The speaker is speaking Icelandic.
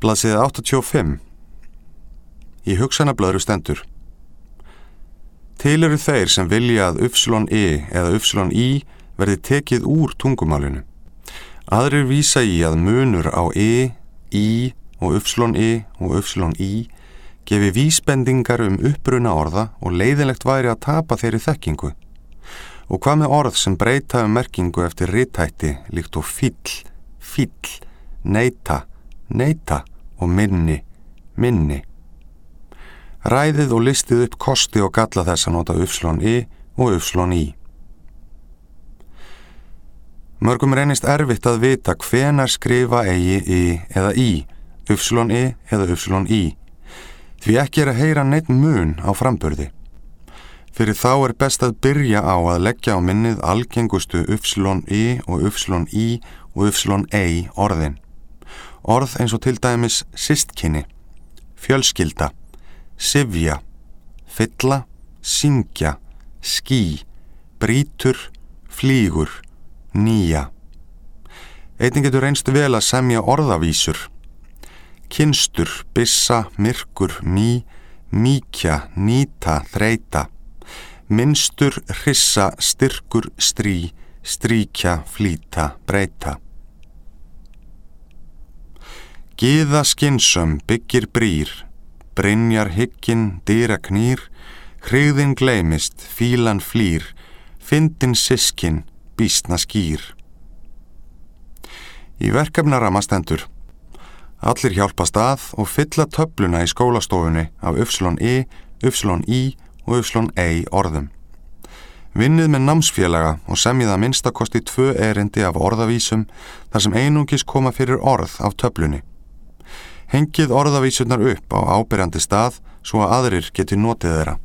Blaðsíða 85. Í hugsanablöðru stendur: Til eru þeir sem vilja að y eða y verði tekið úr tungumálinu. Aðrir vísa í að munur á y og y gefi vísbendingar uppruna orða og leiðinlegt væri að tapa þeirri þekkingu. Og hvað með orð sem breyta merkingu eftir rithætti líkt og fíll, neita og minni. Ræðið og listið upp kosti og galla þess að nota y og y. Mörgum reynist erfitt að vita hvenær skrifa eigi y eða y eða y, því ekki að heyra neinn mun á framburði. Fyrir þá best að byrja á að leggja á minnið algengustu y og y og ei orðin. Orð eins og til dæmis systkini, fjölskylda, syfja, fylla, syngja, ský, brýtur, flýgur, nýja. Einnig getur reynst vel að semja orðavísur. Kynstur, byssa, myrkur, mýkja, nýta, þreyta. Minnstur, hrissa, styrkur, stríkja, flýta, breyta. Gyða skynsöm byggir brýr, brynjar hygginn, dyra knýr, hryggðin gleymist, fílan flýr, fyndin systkin, býsna skýr. Í verkefnaramma stendur: Allir hjálpast að og fylla töfluna í skólastofunni af y, y og ei orðum. Vinnið með námsfélaga og semjið að minnstakosti 2 erindi af orðavísum þar sem einungis koma fyrir orð af töflunni. Hengið orðavísurnar upp á áberandi stað svo að aðrir geti notið þeirra.